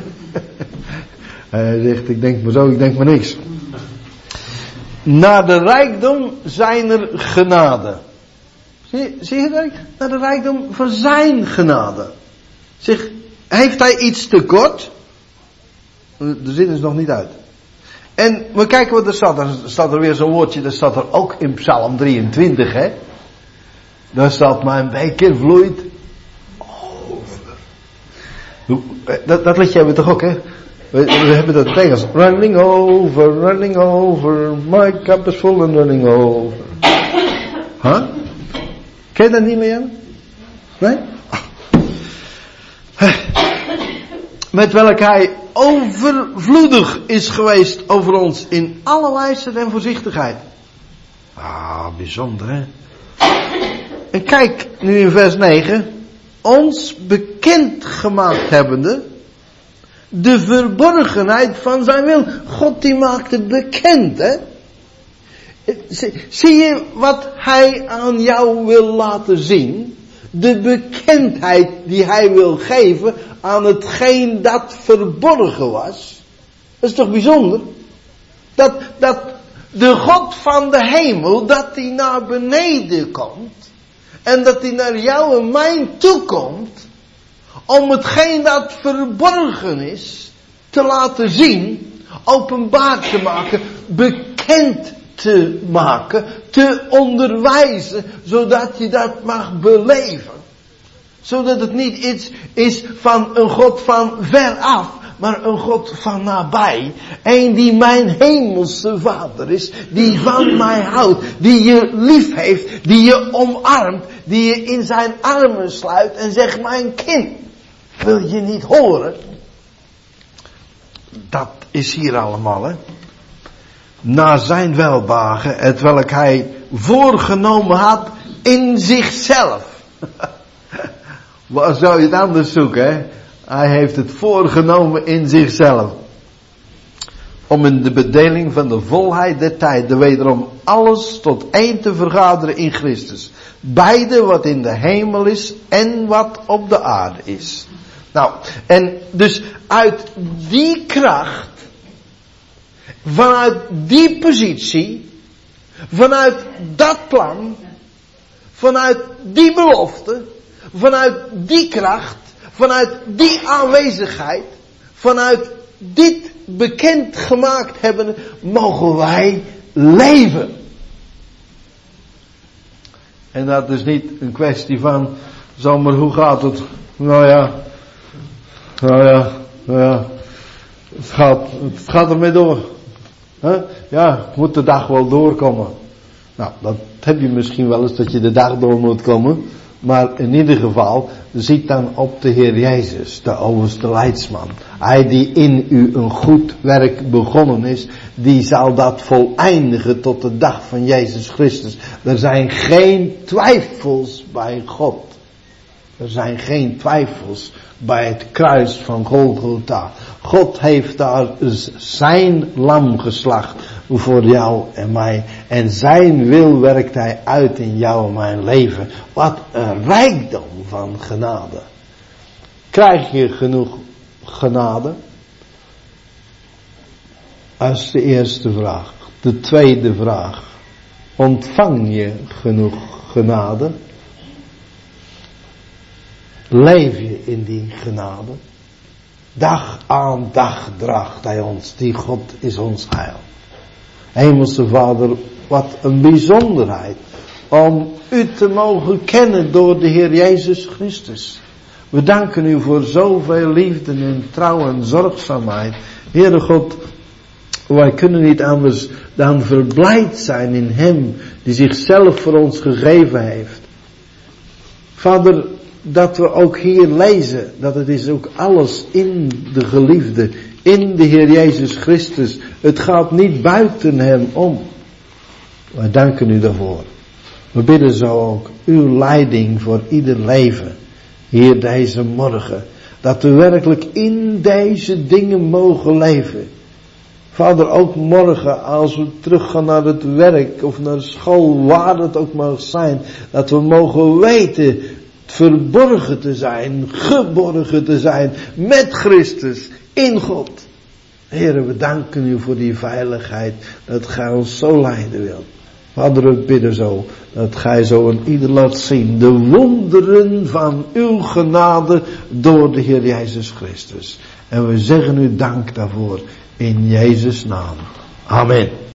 Hij zegt, ik denk maar zo, ik denk maar niks. Naar de rijkdom zijn er genade. Zie, zie je dat? Naar de rijkdom van zijn genade. Zeg, heeft hij iets tekort? De zin is nog niet uit. En we kijken wat er staat. Er staat er weer zo'n woordje, dat staat er ook in Psalm drieëntwintig, hè. Daar staat: mijn beker vloeit over. Dat, dat liedje hebben we toch ook, hè? We, we hebben dat in het Engels. Running over, running over, my cup is full and running over. Huh? Ken je dat niet meer? Nee? Met welk hij overvloedig is geweest over ons in alle wijsheid en voorzichtigheid. Ah, bijzonder, hè? En kijk nu in vers negen. Ons bekend gemaakt hebbende de verborgenheid van zijn wil. God die maakt het bekend, hè? Zie je wat hij aan jou wil laten zien? De bekendheid die hij wil geven aan hetgeen dat verborgen was. Dat is toch bijzonder? Dat, dat de God van de hemel, dat hij naar beneden komt. En dat hij naar jou en mij toe komt. Om hetgeen dat verborgen is te laten zien. Openbaar te maken. Bekend te maken. Te onderwijzen. Zodat je dat mag beleven. Zodat het niet iets is van een God van ver af. Maar een God van nabij. Een die mijn hemelse vader is. Die van mij houdt. Die je lief heeft. Die je omarmt. Die je in zijn armen sluit. En zegt: mijn kind, wil je niet horen? Dat is hier allemaal, hè. Naar zijn welbehagen, het welk hij voorgenomen had in zichzelf. Waar zou je het anders zoeken, hè? Hij heeft het voorgenomen in zichzelf. Om in de bedeling van de volheid der tijden wederom alles tot één te vergaderen in Christus. Beide wat in de hemel is en wat op de aarde is. Nou, en dus uit die kracht, vanuit die positie, vanuit dat plan, vanuit die belofte, vanuit die kracht, vanuit die aanwezigheid, vanuit dit bekend gemaakt hebben, mogen wij leven. En dat is niet een kwestie van, zomaar hoe gaat het? Nou ja, nou ja, nou ja, het gaat, het gaat ermee door. Huh? Ja, moet de dag wel doorkomen. Nou, dat heb je misschien wel eens, dat je de dag door moet komen. Maar in ieder geval, ziet dan op de Heer Jezus, de overste leidsman. Hij die in u een goed werk begonnen is, die zal dat voleindigen tot de dag van Jezus Christus. Er zijn geen twijfels bij God. Er zijn geen twijfels bij het kruis van Golgotha. God heeft daar zijn lam geslacht voor jou en mij. En zijn wil werkt hij uit in jou en mijn leven. Wat een rijkdom van genade. Krijg je genoeg genade? Dat is de eerste vraag. De tweede vraag. Ontvang je genoeg genade? Leef je in die genade? Dag aan dag draagt hij ons. Die God is ons heil. Hemelse Vader, wat een bijzonderheid om u te mogen kennen door de Heer Jezus Christus. We danken u voor zoveel liefde en trouw en zorgzaamheid. Heere God, wij kunnen niet anders dan verblijd zijn in Hem die zichzelf voor ons gegeven heeft. Vader, dat we ook hier lezen, dat het is ook alles in de geliefde, in de Heer Jezus Christus. Het gaat niet buiten Hem om. Wij danken u daarvoor. We bidden zo ook uw leiding voor ieder leven. Hier deze morgen. Dat we werkelijk in deze dingen mogen leven. Vader, ook morgen als we teruggaan naar het werk of naar school, waar het ook mag zijn. Dat we mogen weten verborgen te zijn, geborgen te zijn met Christus in God. Heere, we danken u voor die veiligheid dat gij ons zo leiden wilt. Vader, we bidden zo dat gij zo aan ieder laat zien de wonderen van uw genade door de Heer Jezus Christus. En we zeggen u dank daarvoor in Jezus' naam. Amen.